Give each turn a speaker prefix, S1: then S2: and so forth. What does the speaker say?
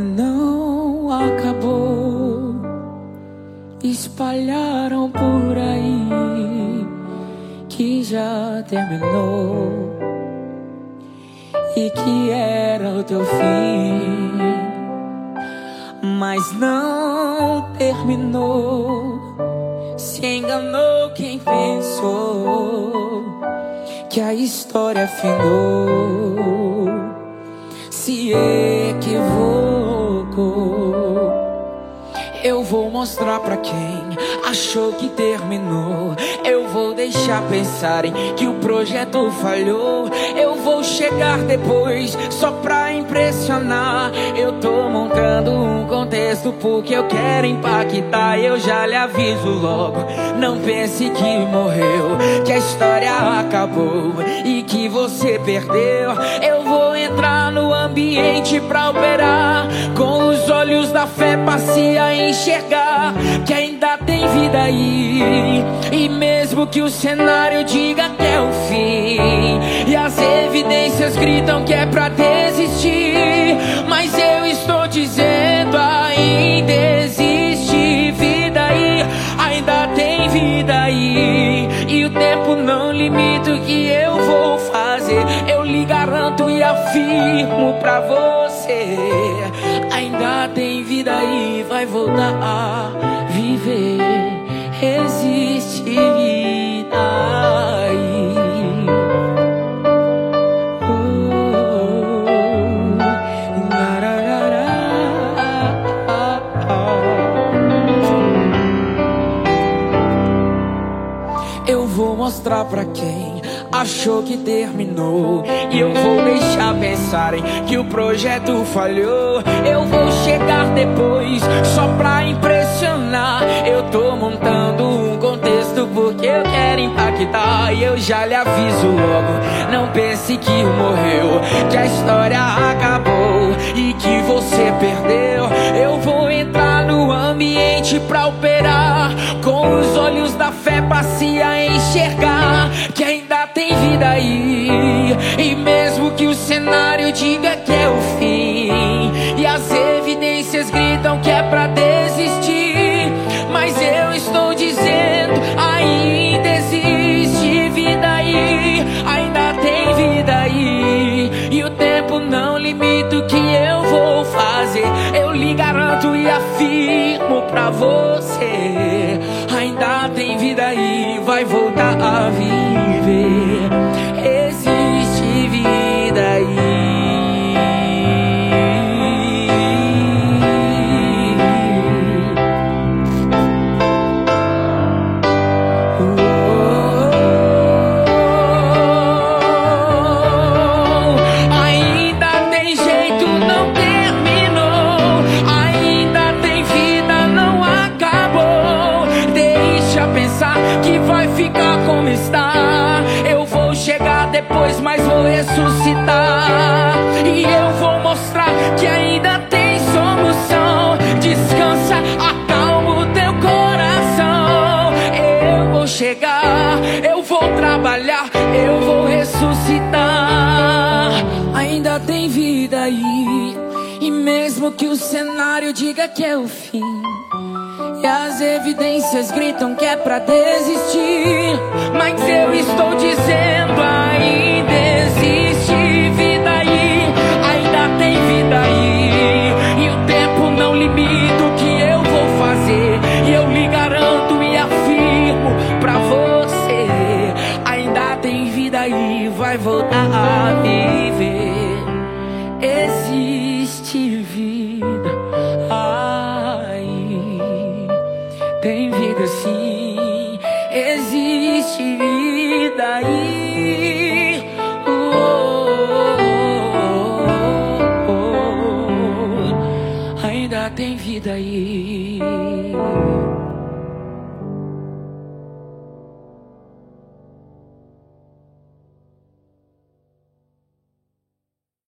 S1: não acabou. Espalharam por aí que já terminou e que era o teu fim, mas não terminou. Se enganou quem pensou que a história findou, se equivocou. Eu vou mostrar pra quem achou que terminou. Eu vou deixar pensarem que o projeto falhou. Eu vou chegar depois só pra impressionar. Eu tô montando um contexto porque eu quero impactar. Eu já lhe aviso logo, não pense que morreu, que a história acabou e que você perdeu. Eu vou entrar no ambiente pra operar, com os olhos da fé passe a enxergar que ainda tem vida aí. E mesmo que o cenário diga que é o fim e as evidências gritam que é pra desistir, mas eu estou dizendo, ainda existe vida aí, ainda tem vida aí. E o tempo não limita o que eu vou fazer. Eu lhe garanto e afirmo pra você, ainda tem vida aí, vai voltar a viver. Existe vida aí. Eu vou mostrar pra quem achou que terminou, e eu vou deixar pensarem que o projeto falhou. Eu vou chegar depois só pra impressionar. Eu tô montando um contexto porque eu quero impactar. E eu já lhe aviso logo, não pense que morreu, que a história acabou e que você perdeu. Eu vou entrar no ambiente pra operar, com os olhos da fé passe a enxergar que ainda tem vida aí. E mesmo que o cenário diga que é o fim e as evidências gritam que é pra desistir, mas eu estou dizendo, ainda existe vida aí, ainda tem vida aí. E o tempo não limita o que eu vou fazer. Eu lhe garanto e afirmo pra você, ainda tem vida aí, vai voltar a viver. Existe vida aí. Ainda tem jeito, não terminou. Ainda tem vida, não acabou. Deixa pensar que vai ficar como está. Eu vou chegar depois, mas vou ressuscitar. E eu vou mostrar que ainda tem solução. Descansa, acalma o teu coração. Eu vou chegar, eu vou trabalhar, eu vou ressuscitar. Ainda tem vida aí, e mesmo que o cenário diga que é o fim e as evidências gritam que é pra desistir, mas eu estou dizendo, ainda